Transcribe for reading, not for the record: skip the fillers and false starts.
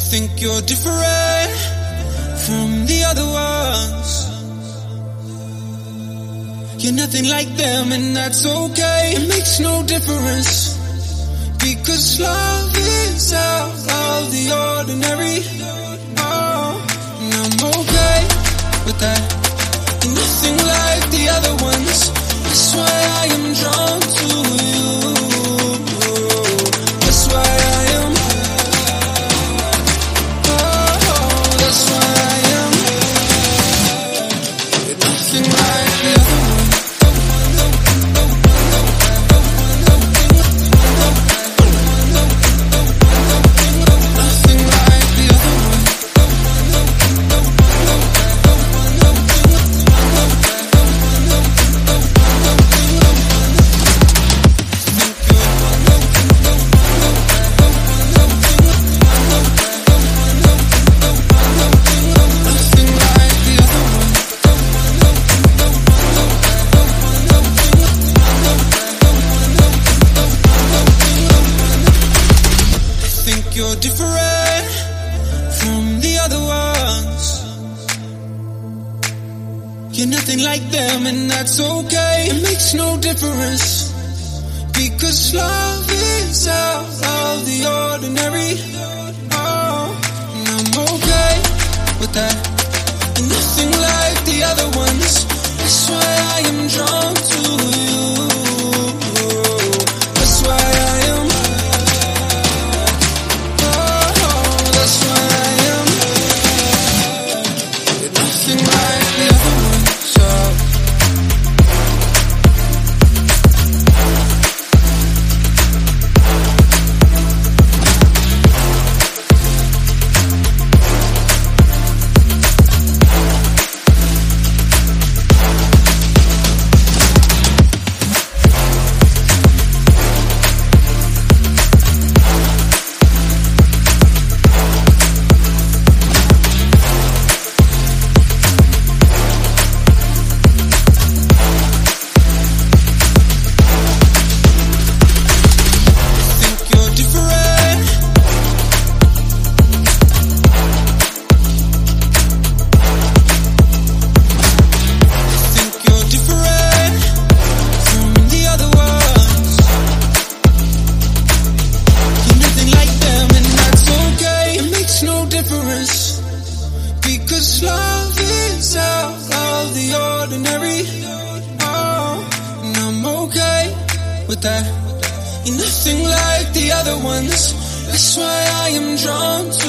think you're different from the other ones. You're nothing like them, and that's okay. It makes no difference, because love is out of the ordinary. Oh, and I'm okay with that. You're nothing like the other ones. That's why I am drawn to you. That's why I am. Oh, that's why I am. You're nothing like the other ones. You're different from the other ones. You're nothing like them, and that's okay. It makes no difference, because love is out of the ordinary. Oh, and I'm okay with that. You're nothing like the other ones. That's why I am drawn to you. That's why I am. Because love is out of the ordinary. Oh, and I'm okay with that. You're nothing like the other ones. That's why I am drawn to